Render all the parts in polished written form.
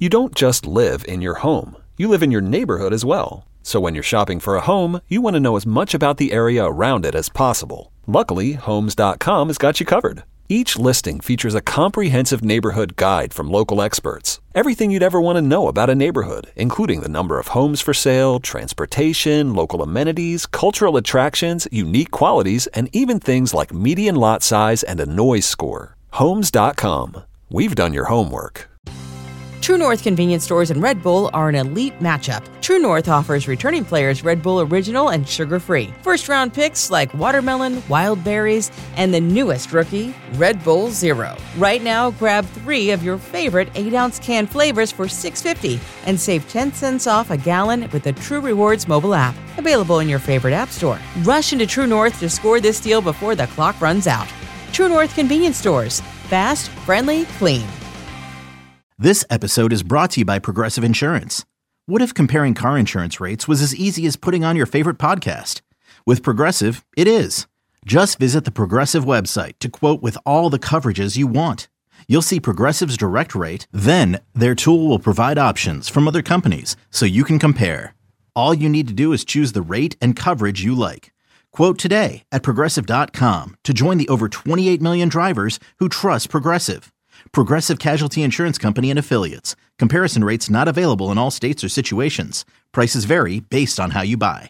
You don't just live in your home. You live in your neighborhood as well. So when you're shopping for a home, you want to know as much about the area around it as possible. Luckily, Homes.com has got you covered. Each listing features a comprehensive neighborhood guide from local experts. Everything you'd ever want to know about a neighborhood, including the number of homes for sale, transportation, local amenities, cultural attractions, unique qualities, and even things like median lot size and a noise score. Homes.com. We've done your homework. True North convenience stores and Red Bull are an elite matchup. True North offers returning players Red Bull Original and sugar-free. First-round picks like watermelon, wild berries, and the newest rookie, Red Bull Zero. Right now, grab 3 of your favorite 8-ounce can flavors for $6.50 and save 10 cents off a gallon with the True Rewards mobile app. Available in your favorite app store. Rush into True North to score this deal before the clock runs out. True North convenience stores. Fast, friendly, clean. This episode is brought to you by Progressive Insurance. What if comparing car insurance rates was as easy as putting on your favorite podcast? With Progressive, it is. Just visit the Progressive website to quote with all the coverages you want. You'll see Progressive's direct rate, then their tool will provide options from other companies so you can compare. All you need to do is choose the rate and coverage you like. Quote today at Progressive.com to join the over 28 million drivers who trust Progressive. Progressive Casualty Insurance Company and Affiliates. Comparison rates not available in all states or situations. Prices vary based on how you buy.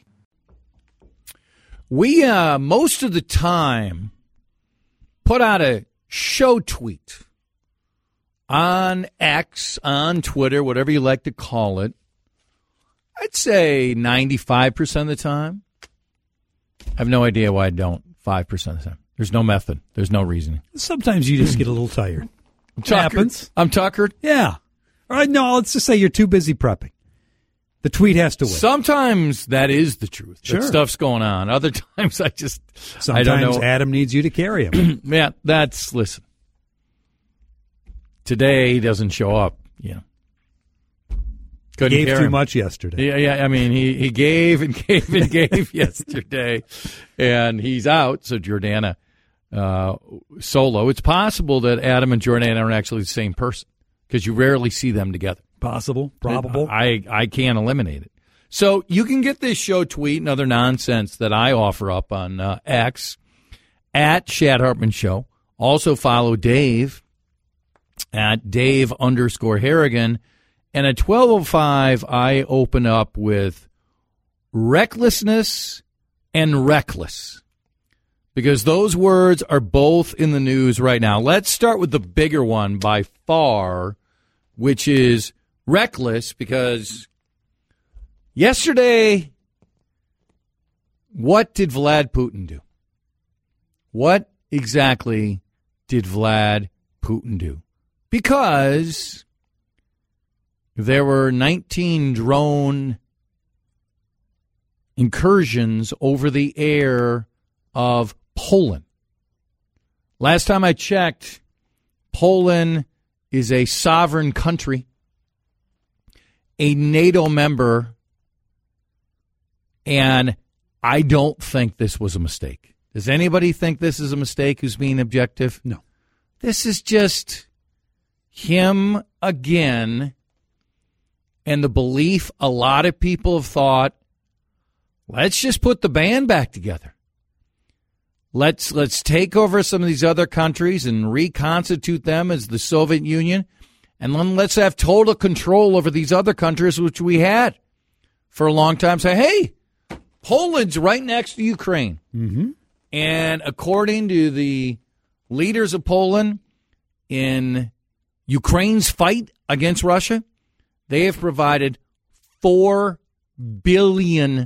We, most of the time, put out a show tweet on X, on Twitter, whatever you like to call it. I'd say 95% of the time. I have no idea why I don't 5% of the time. There's no method. There's no reasoning. Sometimes you just get a little tired. It happens. I'm tuckered. Yeah. All right, no, let's just say you're too busy prepping. The tweet has to win. Sometimes that is the truth. Sure. That stuff's going on. Other times I Sometimes don't know. Adam needs you to carry him. Yeah, listen. Today he doesn't show up, Couldn't Gave carry too him. much yesterday. Yeah. I mean, he gave and gave and gave yesterday, and he's out. So Jordana solo. It's possible that Adam and Jordana aren't actually the same person because you rarely see them together. Possible, probable. I can't eliminate it. So you can get this show tweet and other nonsense that I offer up on X at Shad Hartman Show. Also follow Dave at Dave_Harrigan. And at 12:05, I open up with recklessness and reckless because those words are both in the news right now. Let's start with the bigger one by far, which is reckless, because yesterday, what did Vlad Putin do? What exactly did Vlad Putin do? Because there were 19 drone incursions over the air of Poland. Last time I checked, Poland is a sovereign country, a NATO member, and I don't think this was a mistake. Does anybody think this is a mistake who's being objective? No. This is just him again, and the belief a lot of people have thought, let's just put the band back together. Let's take over some of these other countries and reconstitute them as the Soviet Union, and then let's have total control over these other countries, which we had for a long time. Say, hey, Poland's right next to Ukraine. Mm-hmm. And according to the leaders of Poland in Ukraine's fight against Russia, they have provided $4 billion.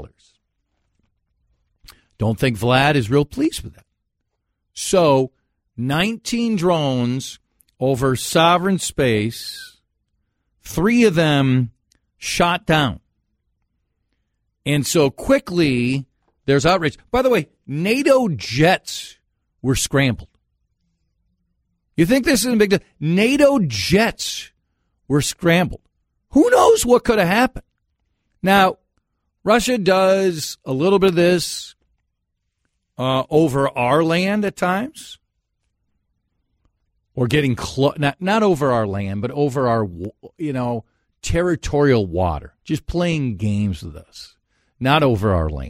Don't think Vlad is real pleased with that. So 19 drones over sovereign space, 3 of them shot down. And so quickly there's outrage. By the way, NATO jets were scrambled. You think this is a big deal? NATO jets were scrambled. Who knows what could have happened? Now, Russia does a little bit of this over our land at times. or getting not over our land, but over our, territorial water, just playing games with us, not over our land.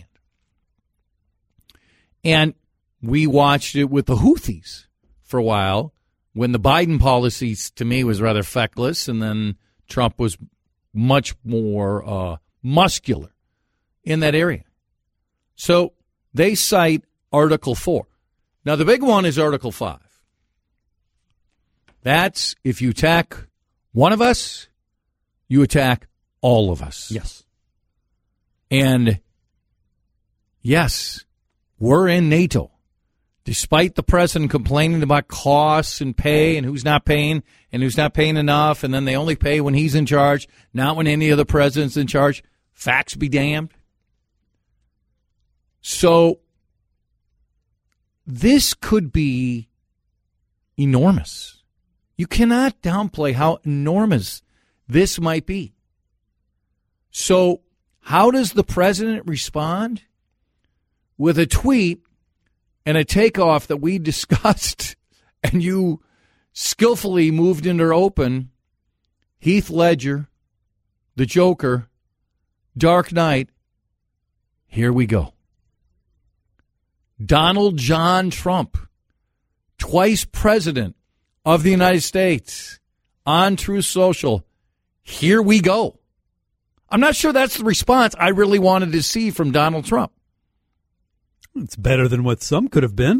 And we watched it with the Houthis for a while when the Biden policy, to me, was rather feckless, and then Trump was much more muscular in that area. So they cite Article 4. Now, the big one is Article 5. That's if you attack one of us, you attack all of us. Yes. And, yes, we're in NATO. Despite the president complaining about costs and pay and who's not paying enough, and then they only pay when he's in charge, not when any other president's in charge. Facts be damned. So this could be enormous. You cannot downplay how enormous this might be. So how does the president respond? With a tweet and a takeoff that we discussed and you skillfully moved into open, Heath Ledger, the Joker, Dark Knight, here we go. Donald John Trump, twice president of the United States, on Truth Social, here we go. I'm not sure that's the response I really wanted to see from Donald Trump. It's better than what some could have been.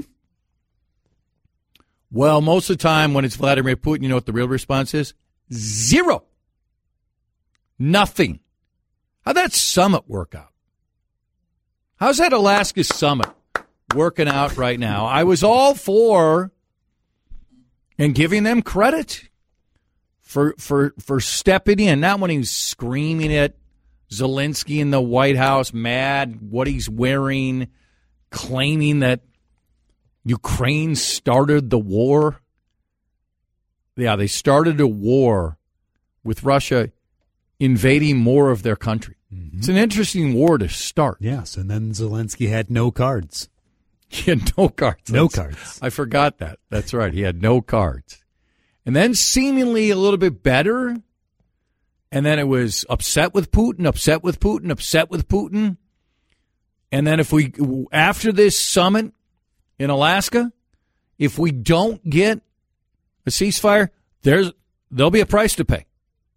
Well, most of the time when it's Vladimir Putin, you know what the real response is? Zero. Nothing. How'd that summit work out? How's that Alaska summit working out right now? I was all for and giving them credit for stepping in. Not when he was screaming at Zelensky in the White House, mad what he's wearing, claiming that Ukraine started the war. Yeah, they started a war with Russia invading more of their country. Mm-hmm. It's an interesting war to start. Yes, and then Zelensky had no cards. He had no cards. No cards. I forgot that. That's right. He had no cards. And then seemingly a little bit better. And then it was upset with Putin, upset with Putin, upset with Putin. And then after this summit in Alaska, if we don't get a ceasefire, there'll be a price to pay.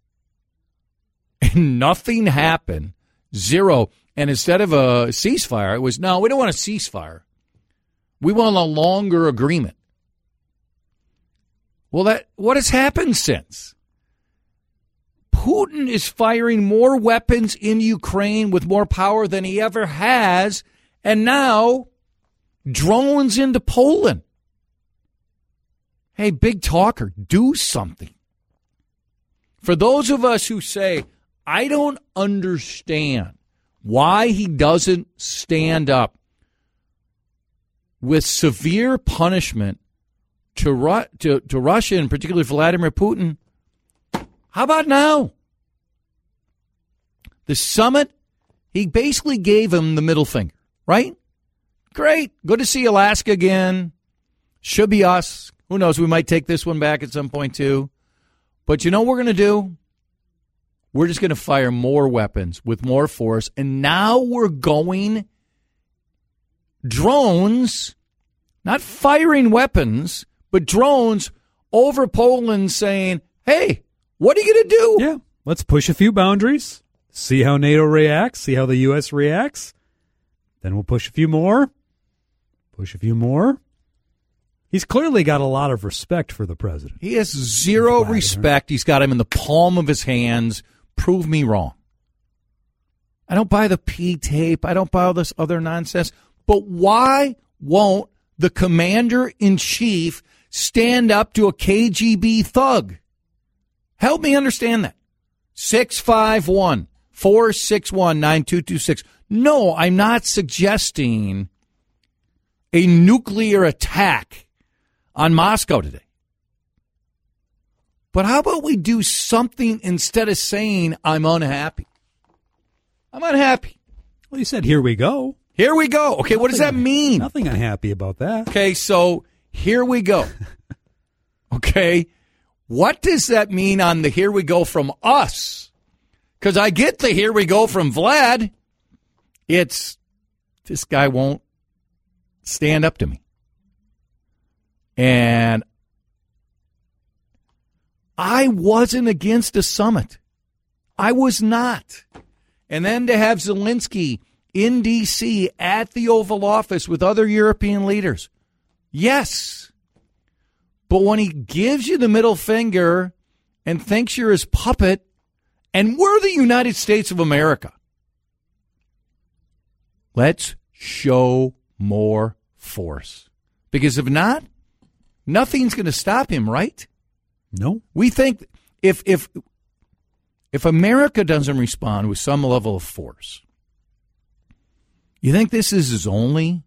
And nothing happened. Zero. And instead of a ceasefire, it was, no, we don't want a ceasefire. We want a longer agreement. Well, what has happened since? Putin is firing more weapons in Ukraine with more power than he ever has, and now drones into Poland. Hey, big talker, do something. For those of us who say, I don't understand why he doesn't stand up with severe punishment to Russia, and particularly Vladimir Putin, how about now? The summit, he basically gave him the middle finger, right? Great. Good to see Alaska again. Should be us. Who knows? We might take this one back at some point, too. But you know what we're going to do? We're just going to fire more weapons with more force. And now we're going drones, not firing weapons, but drones over Poland saying, hey, what are you going to do? Yeah, let's push a few boundaries, see how NATO reacts, see how the U.S. reacts. Then we'll push a few more. He's clearly got a lot of respect for the president. He has zero respect. He's got him in the palm of his hands. Prove me wrong. I don't buy the P tape. I don't buy all this other nonsense. But why won't the commander-in-chief stand up to a KGB thug? Help me understand that. 651-461-9226. No, I'm not suggesting a nuclear attack on Moscow today. But how about we do something instead of saying, I'm unhappy? I'm unhappy. Well, you said, here we go. Here we go. Okay, what does that mean? Nothing unhappy about that. Okay, so here we go. Okay? What does that mean on the here we go from us? Because I get the here we go from Vlad. It's this guy won't stand up to me. And I wasn't against a summit. I was not. And then to have Zelensky in D.C. at the Oval Office with other European leaders. Yes. But when he gives you the middle finger and thinks you're his puppet, and we're the United States of America, let's show more force. Because if not, nothing's going to stop him, right? No. We think if America doesn't respond with some level of force, you think this is his only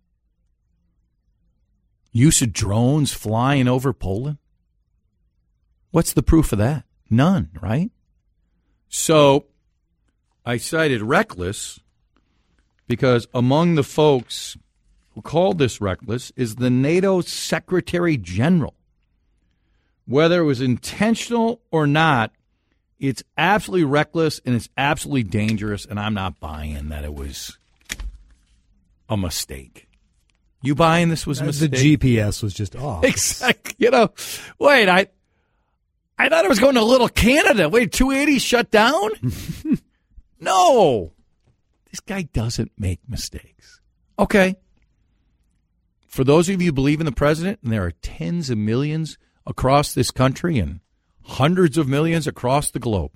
use of drones flying over Poland? What's the proof of that? None, right? So I cited reckless because among the folks who called this reckless is the NATO Secretary General. Whether it was intentional or not, it's absolutely reckless and it's absolutely dangerous, and I'm not buying that it was a mistake. You buying this was a mistake? The GPS was just off. Exactly. Wait, I thought it was going to Little Canada. Wait, 280 shut down? No. This guy doesn't make mistakes. Okay. For those of you who believe in the president, and there are tens of millions across this country and hundreds of millions across the globe,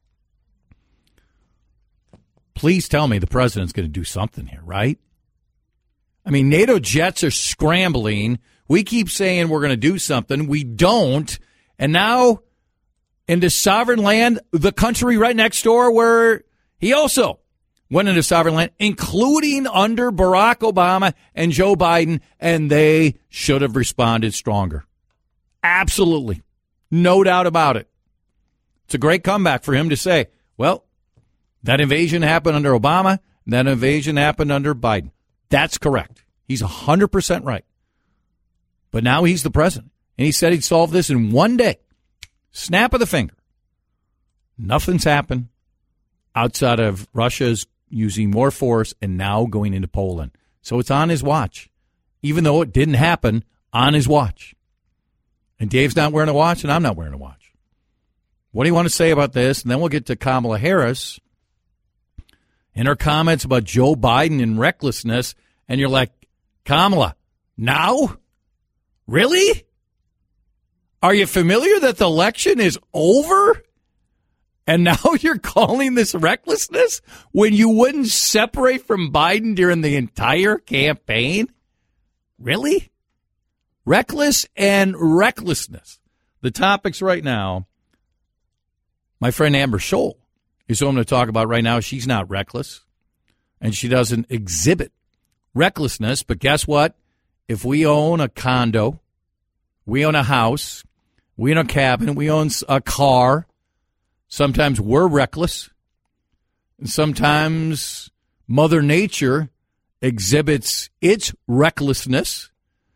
please tell me the president's going to do something here, right? I mean, NATO jets are scrambling. We keep saying we're going to do something. We don't. And now into sovereign land, the country right next door where he also went into sovereign land, including under Barack Obama and Joe Biden, and they should have responded stronger. Absolutely. No doubt about it. It's a great comeback for him to say, well, that invasion happened under Obama, that invasion happened under Biden. That's correct. He's 100% right. But now he's the president, and he said he'd solve this in one day. Snap of the finger. Nothing's happened outside of Russia's using more force and now going into Poland. So it's on his watch, even though it didn't happen on his watch. And Dave's not wearing a watch, and I'm not wearing a watch. What do you want to say about this? And then we'll get to Kamala Harris and her comments about Joe Biden and recklessness. And you're like, Kamala, now? Really? Are you familiar that the election is over? And now you're calling this recklessness when you wouldn't separate from Biden during the entire campaign? Really? Reckless and recklessness. The topics right now, my friend Amber Scholl is who I'm going to talk about right now. She's not reckless, and she doesn't exhibit recklessness. But guess what? If we own a condo, we own a house, we own a cabin, we own a car, sometimes we're reckless. And sometimes Mother Nature exhibits its recklessness.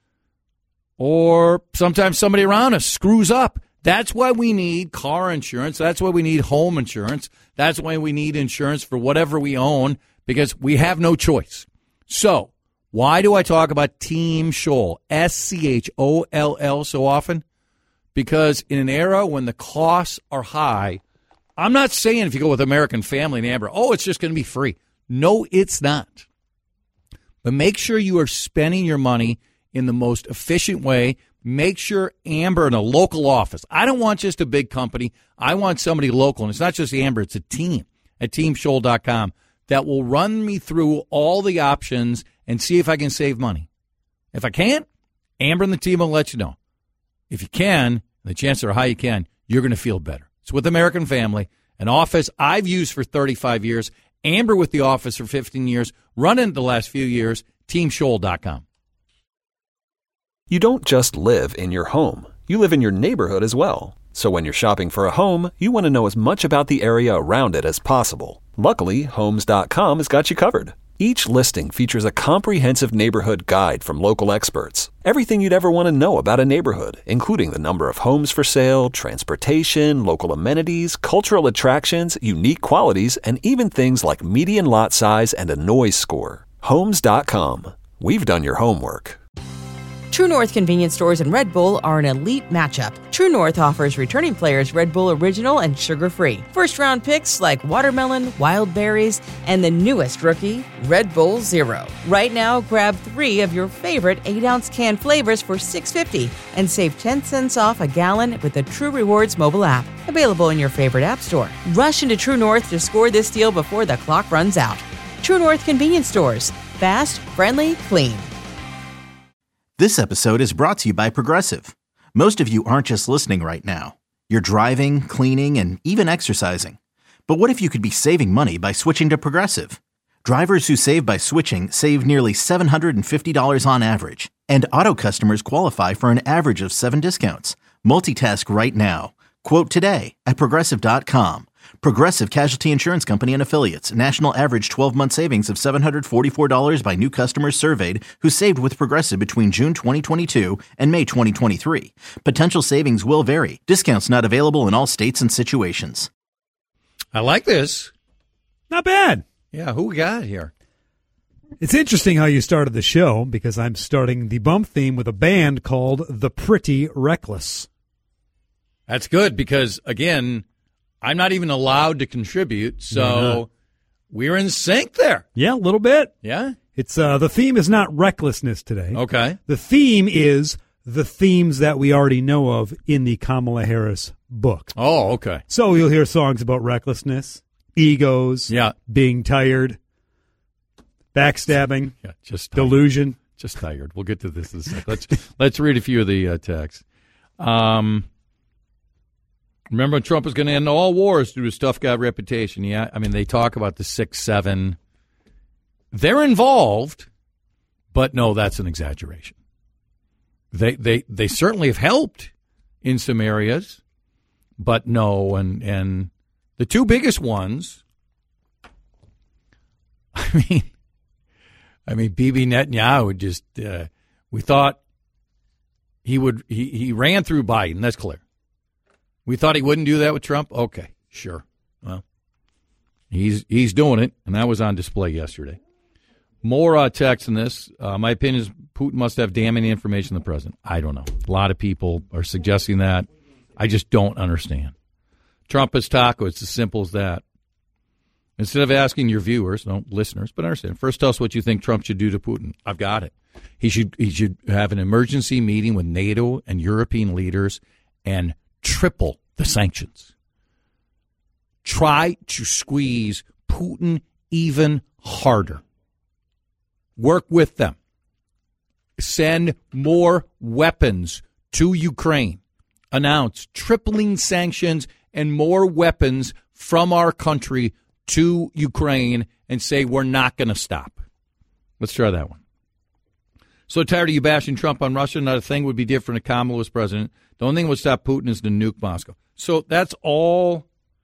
Or sometimes somebody around us screws up. That's why we need car insurance. That's why we need home insurance. That's why we need insurance for whatever we own, because we have no choice. So why do I talk about Team Scholl, Scholl, so often? Because in an era when the costs are high, I'm not saying if you go with American Family and Amber, it's just going to be free. No, it's not. But make sure you are spending your money in the most efficient way. Make sure Amber in a local office. I don't want just a big company. I want somebody local. And it's not just Amber. It's a team at teamscholl.com that will run me through all the options and see if I can save money. If I can't, Amber and the team will let you know. If you can, the chances are high you can, you're going to feel better. It's with American Family, an office I've used for 35 years. Amber with the office for 15 years. Running the last few years, teamscholl.com. You don't just live in your home. You live in your neighborhood as well. So when you're shopping for a home, you want to know as much about the area around it as possible. Luckily, Homes.com has got you covered. Each listing features a comprehensive neighborhood guide from local experts. Everything you'd ever want to know about a neighborhood, including the number of homes for sale, transportation, local amenities, cultural attractions, unique qualities, and even things like median lot size and a noise score. Homes.com. We've done your homework. True North convenience stores and Red Bull are an elite matchup. True North offers returning players Red Bull Original and sugar-free. First-round picks like watermelon, wild berries, and the newest rookie, Red Bull Zero. Right now, grab 3 of your favorite 8-ounce can flavors for $6.50 and save 10 cents off a gallon with the True Rewards mobile app. Available in your favorite app store. Rush into True North to score this deal before the clock runs out. True North convenience stores. Fast, friendly, clean. This episode is brought to you by Progressive. Most of you aren't just listening right now. You're driving, cleaning, and even exercising. But what if you could be saving money by switching to Progressive? Drivers who save by switching save nearly $750 on average. And auto customers qualify for an average of 7 discounts. Multitask right now. Quote today at Progressive.com. Progressive Casualty Insurance Company and Affiliates. National average 12-month savings of $744 by new customers surveyed who saved with Progressive between June 2022 and May 2023. Potential savings will vary. Discounts not available in all states and situations. I like this. Not bad. Yeah, who we got here? It's interesting how you started the show because I'm starting the bump theme with a band called The Pretty Reckless. That's good because, again, I'm not even allowed to contribute, so we're in sync there. Yeah, a little bit. Yeah? It's the theme is not recklessness today. Okay. The theme is the themes that we already know of in the Kamala Harris book. Oh, okay. So you'll hear songs about recklessness, egos, being tired, backstabbing, just tired. Delusion. Just tired. We'll get to this in a sec. Let's read a few of the texts. Remember when Trump was going to end all wars through his tough guy reputation? Yeah, I mean, they talk about the 6-7. They're involved, but no, that's an exaggeration. They certainly have helped in some areas, but no, and the 2 biggest ones, I mean, Bibi Netanyahu just, we thought he ran through Biden, that's clear. We thought he wouldn't do that with Trump? Okay, sure. Well, he's doing it, and that was on display yesterday. More text in this. My opinion is Putin must have damning information on the president. I don't know. A lot of people are suggesting that. I just don't understand. Trump is taco. It's as simple as that. Instead of asking your viewers, no, listeners, but understand, first tell us what you think Trump should do to Putin. I've got it. He should have an emergency meeting with NATO and European leaders and triple the sanctions. Try to squeeze Putin even harder. Work with them. Send more weapons to Ukraine. Announce tripling sanctions and more weapons from our country to Ukraine and say we're not going to stop. Let's try that one. So tired of you bashing Trump on Russia. Not a thing would be different if Kamala was president. The only thing that would stop Putin is to nuke Moscow. So that's all.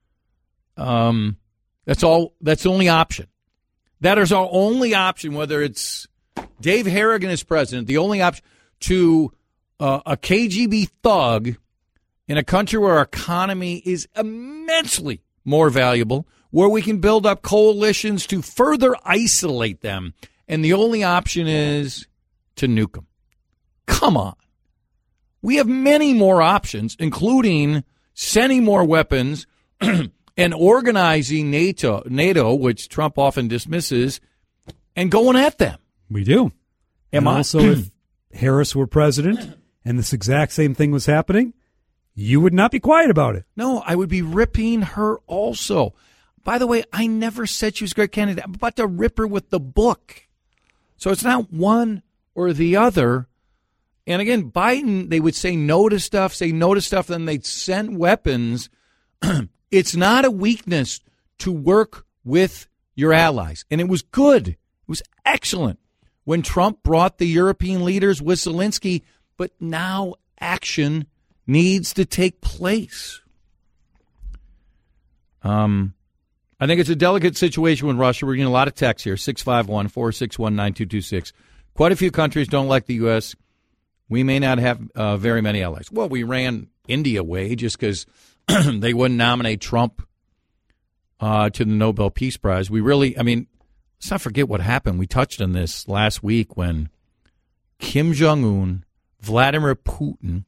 That's the only option. That is our only option, whether it's Dave Harrigan as president, the only option to a KGB thug in a country where our economy is immensely more valuable, where we can build up coalitions to further isolate them. And the only option is to nuke them. Come on. We have many more options, including sending more weapons and organizing NATO, which Trump often dismisses, and going at them. We do. And also, if Harris were president and this exact same thing was happening, you would not be quiet about it. No, I would be ripping her also. By the way, I never said she was a great candidate. I'm about to rip her with the book. So it's not one or the other. And again, Biden, they would say no to stuff, then they'd send weapons. It's not a weakness to work with your allies. And it was good. It was excellent when Trump brought the European leaders with Zelensky. But now action needs to take place. I think it's a delicate situation with Russia. We're getting a lot of texts here, 651-461-9226. Quite a few countries don't like the U.S. We may not have very many allies. Well, we ran India away just because they wouldn't nominate Trump to the Nobel Peace Prize. Let's not forget what happened. We touched on this last week when Kim Jong-un, Vladimir Putin,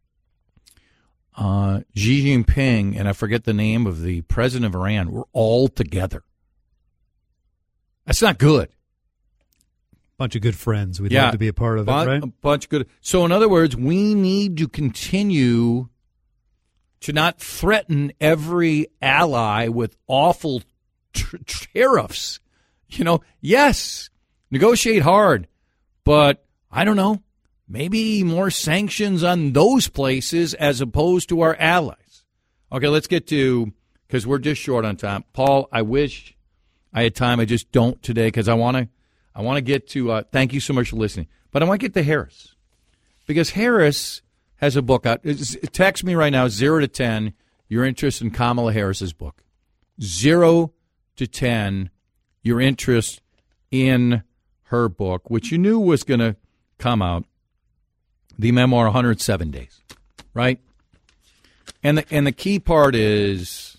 Xi Jinping, and I forget the name of the president of Iran, were all together. That's not good. Bunch of good friends. We'd love to be a part of it, right? A bunch of good. So, in other words, we need to continue to not threaten every ally with awful tariffs. Yes, negotiate hard, but I don't know. Maybe more sanctions on those places as opposed to our allies. Okay, let's get to, because we're just short on time. Paul, I wish I had time. I just don't today because I want to get to, thank you so much for listening. But I want to get to Harris because Harris has a book out. Text me right now, 0 to 10, your interest in Kamala Harris's book. 0 to 10, your interest in her book, which you knew was going to come out. The memoir, 107 Days, right? And the key part is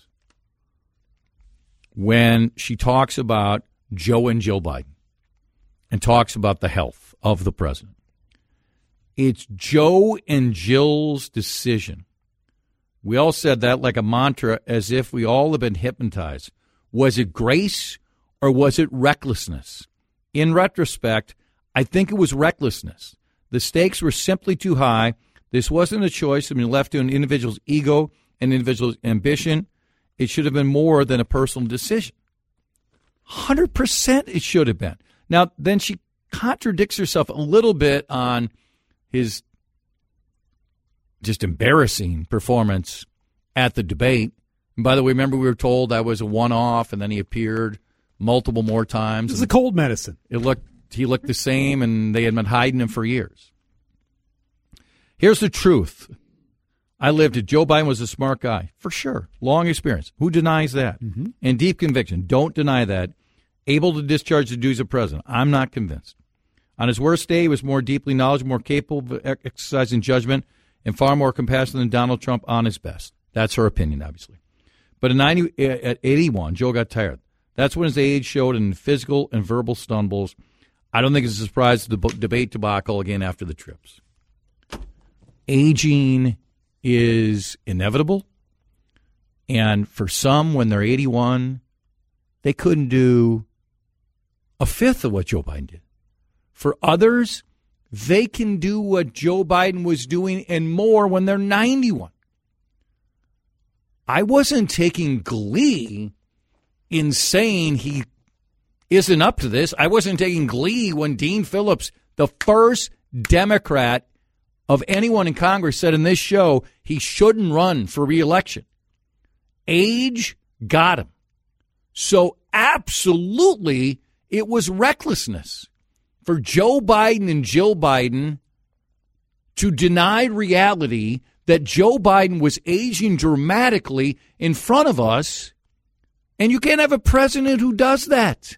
when she talks about Joe and Jill Biden and talks about the health of the president. It's Joe and Jill's decision. We all said that like a mantra as if we all have been hypnotized. Was it grace or was it recklessness? In retrospect, I think it was recklessness. The stakes were simply too high. This wasn't a choice to be left to an individual's ego and individual's ambition. It should have been more than a personal decision. 100% it should have been. Now, then she contradicts herself a little bit on his just embarrassing performance at the debate. And by the way, remember we were told that was a one-off, and then he appeared multiple more times. This is a cold medicine. He looked the same, and they had been hiding him for years. Here's the truth. I lived it. Joe Biden was a smart guy, for sure. Long experience. Who denies that? Mm-hmm. And deep conviction. Don't deny that. Able to discharge the duties of president. I'm not convinced. On his worst day, he was more deeply knowledgeable, more capable of exercising judgment, and far more compassionate than Donald Trump on his best. That's her opinion, obviously. But at 81, Joe got tired. That's when his age showed in physical and verbal stumbles. I don't think it's a surprise to the debate debacle again after the trips. Aging is inevitable. And for some, when they're 81, they couldn't do a fifth of what Joe Biden did. For others, they can do what Joe Biden was doing and more when they're 91. I wasn't taking glee in saying he isn't up to this. I wasn't taking glee when Dean Phillips, the first Democrat of anyone in Congress, said in this show he shouldn't run for re-election. Age got him. So absolutely, it was recklessness for Joe Biden and Jill Biden to deny reality that Joe Biden was aging dramatically in front of us, and you can't have a president who does that.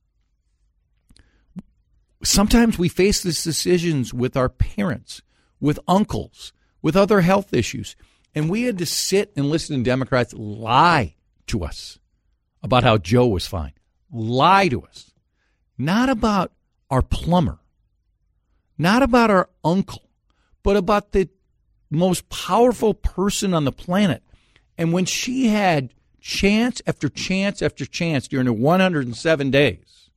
Sometimes we face these decisions with our parents, with uncles, with other health issues, and we had to sit and listen to Democrats lie to us about how Joe was fine. Lie to us. Not about our plumber, not about our uncle, but about the most powerful person on the planet. And when she had chance after chance after chance during the 107 days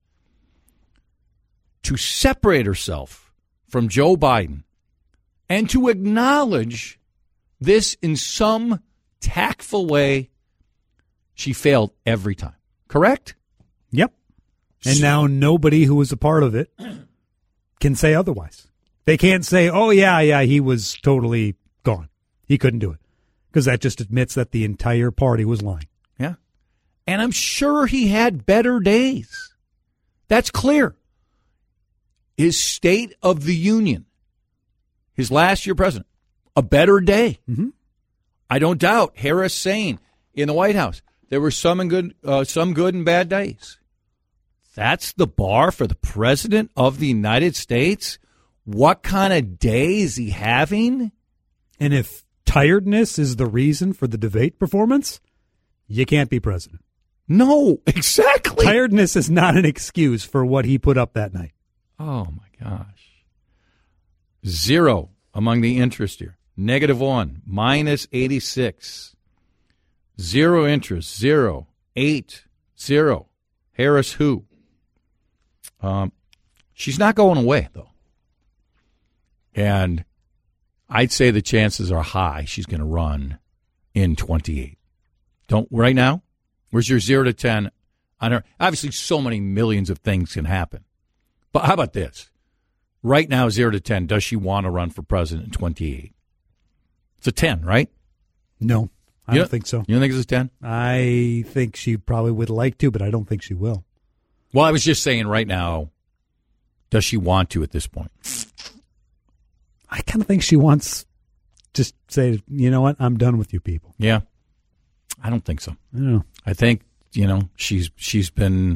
to separate herself from Joe Biden and to acknowledge this in some tactful way, she failed every time. Correct? Yep. And now nobody who was a part of it can say otherwise. They can't say, oh, yeah, he was totally gone. He couldn't do it. Because that just admits that the entire party was lying. Yeah. And I'm sure he had better days. That's clear. His State of the Union, his last year president, a better day. Mm-hmm. I don't doubt Harris saying in the White House, There were some good and bad days. That's the bar for the president of the United States? What kind of day is he having? And if tiredness is the reason for the debate performance, you can't be president. No, exactly. Tiredness is not an excuse for what he put up that night. Oh, my gosh. 0 among the interest here. -1, -86. 0 interest, 0, 8, 0. Harris who? She's not going away, though. And I'd say the chances are high she's going to run in 28. Right now? Where's your 0 to 10 on her? Obviously, so many millions of things can happen. But how about this? Right now, 0 to 10, does she want to run for president in 28? It's a 10, right? No, I don't think so. You don't think it's a 10? I think she probably would like to, but I don't think she will. Well, I was just saying right now, does she want to at this point? I kind of think she wants to say, you know what, I'm done with you people. Yeah. I don't think so. No. I think, she's been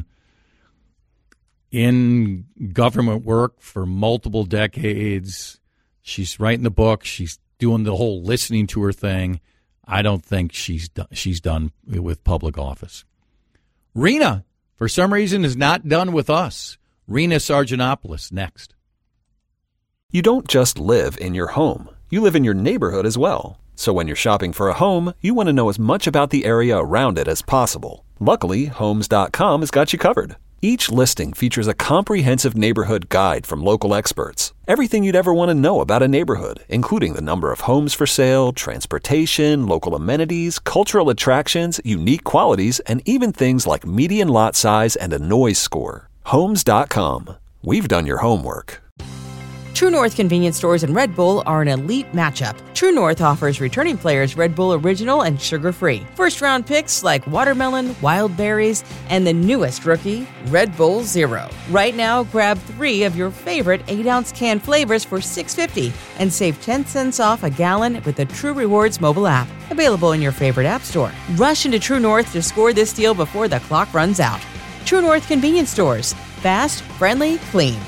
in government work for multiple decades. She's writing the book. She's doing the whole listening to her thing. I don't think she's done with public office. Rena, for some reason, is not done with us. Rena Sargentopoulos, next. You don't just live in your home. You live in your neighborhood as well. So when you're shopping for a home, you want to know as much about the area around it as possible. Luckily, Homes.com has got you covered. Each listing features a comprehensive neighborhood guide from local experts. Everything you'd ever want to know about a neighborhood, including the number of homes for sale, transportation, local amenities, cultural attractions, unique qualities, and even things like median lot size and a noise score. Homes.com. We've done your homework. True North convenience stores and Red Bull are an elite matchup. True North offers returning players Red Bull Original and sugar-free. First-round picks like watermelon, wild berries, and the newest rookie, Red Bull Zero. Right now, grab 3 of your favorite 8-ounce can flavors for $6.50 and save 10 cents off a gallon with the True Rewards mobile app. Available in your favorite app store. Rush into True North to score this deal before the clock runs out. True North convenience stores. Fast, friendly, clean.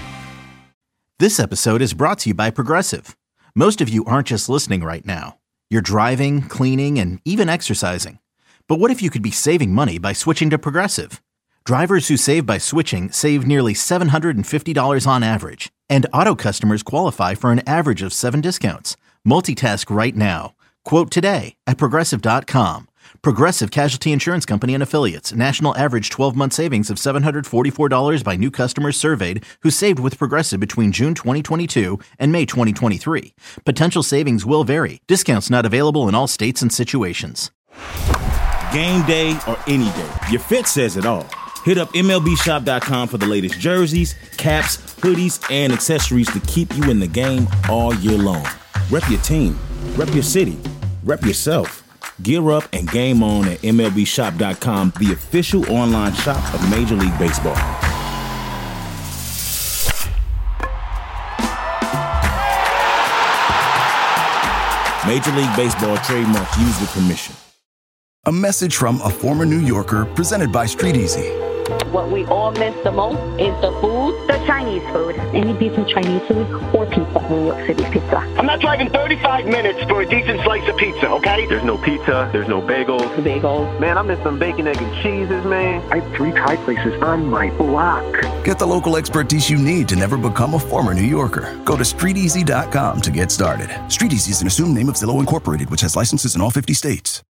This episode is brought to you by Progressive. Most of you aren't just listening right now. You're driving, cleaning, and even exercising. But what if you could be saving money by switching to Progressive? Drivers who save by switching save nearly $750 on average. And auto customers qualify for an average of 7 discounts. Multitask right now. Quote today at Progressive.com. Progressive Casualty Insurance Company and Affiliates. National average 12-month savings of $744 by new customers surveyed who saved with Progressive between June 2022 and May 2023. Potential savings will vary. Discounts not available in all states and situations. Game day or any day, your fit says it all. Hit up MLBshop.com for the latest jerseys, caps, hoodies, and accessories to keep you in the game all year long. Rep your team, rep your city, rep yourself. Gear up and game on at MLBshop.com, the official online shop of Major League Baseball. Major League Baseball trademarks used with permission. A message from a former New Yorker presented by Street Easy. What we all miss the most is the food. The Chinese food. Any decent Chinese food or pizza. New York City pizza. I'm not driving 35 minutes for a decent slice of pizza, okay? There's no pizza. There's no bagels. Bagels. Man, I miss some bacon, egg, and cheeses, man. I have 3 Thai places on my block. Get the local expertise you need to never become a former New Yorker. Go to StreetEasy.com to get started. Street Easy is an assumed name of Zillow Incorporated, which has licenses in all 50 states.